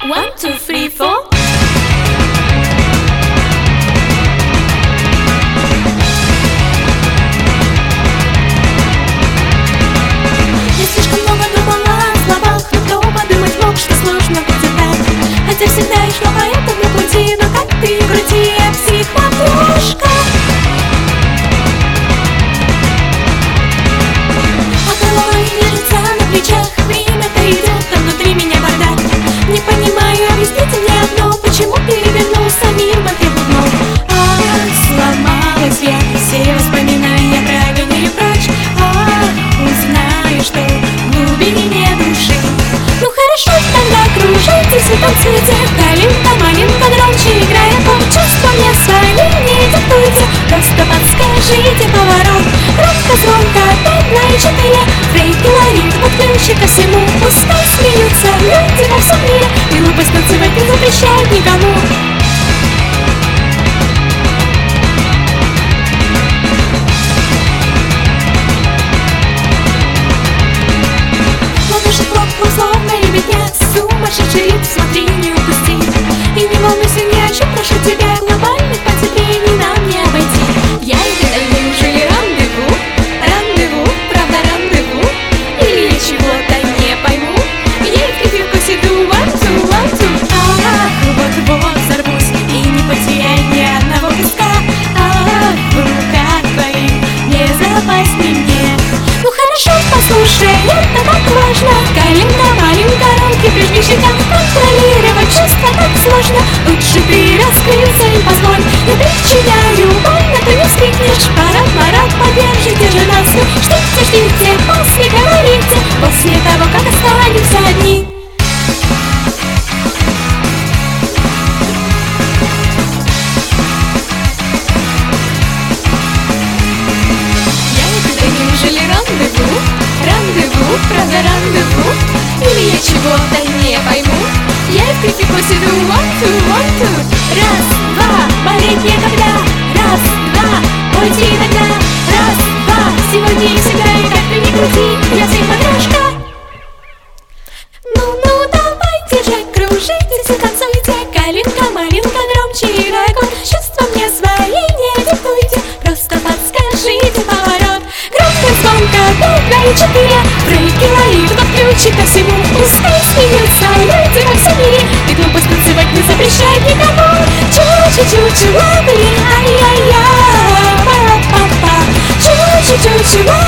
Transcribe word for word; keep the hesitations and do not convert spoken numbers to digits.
One, two, three, four. Я слишком много думала о словах, но кто подумать мог, что сложно будет так. Хотя всегда и шла по этому пути, но как ты крути, я психопрошка. А голова и держится на плечах, время-то идет, а внутри меня бардак. Не понимаю, объясните мне одно, почему перевернулся мир в ответ дном. Ах, сломалась я, все воспоминания прогоняю прочь. Ах, узнаю, что в глубине души. Ну хорошо, тогда кружите в святом цвете. Калинка, малинка, громче играя по чувствам мне свои не диктуйте. Просто подскажите поворот. Громко, звонко, опять на и четыре. Фрейки ловит под ключи ко всему. Пускай смеются люди во всем мире. И глупость танцевать не запрещают никому. Ладушек лопнул, словно лебедня. Сумасшедший ритм, смотри, не упусти. И не волнуйся ни о чем, прошу тебя. Глобальных потеплений нам не обойти. Я и ты давно жили рандеву. Рандеву, правда рандеву. Или я чего-то не пойму. Я в копилку сиду, one-two, one-two. Ах, вот-вот взорвусь и не потеряй ни одного куска. Ах, в руках твоих не запасни мне. Ну хорошо, послушай, это так важно. Калинка, малинка, рамки, прижми щекам. Контролировать чувства так сложно. Лучше ты раскрыться и позволь. Я причиняю боль, но ты не вскрикнешь. Парад, марат, поддержите же нас. Ждите, ждите, после говорите. После того, как останемся одни. Неужели рандеву? Рандеву, правда рандеву? Или я чего-то не пойму? Я в крипику сиду, one-two, one-two. Раз, два, болеть некогда. Раз, два, пойти иногда. Раз, два, сегодня и всегда, и как ты ни крути, я психопрошка. Ну-ну, давайте же, кружитесь и танцуйте. Калинка, малинка, громче играй кот. Чувства мне свои не диктуйте. Просто подскажите поворот. Громко, звонко, пять, два и четыре. Фрейки ловит под ключи ко всему. Пускай смеются люди во всем мире. И глупость танцевать не запрещает никому. Чу-чу-чу-чу, ай-яй-яй, па-па-па. Чу-чу-чу-чу.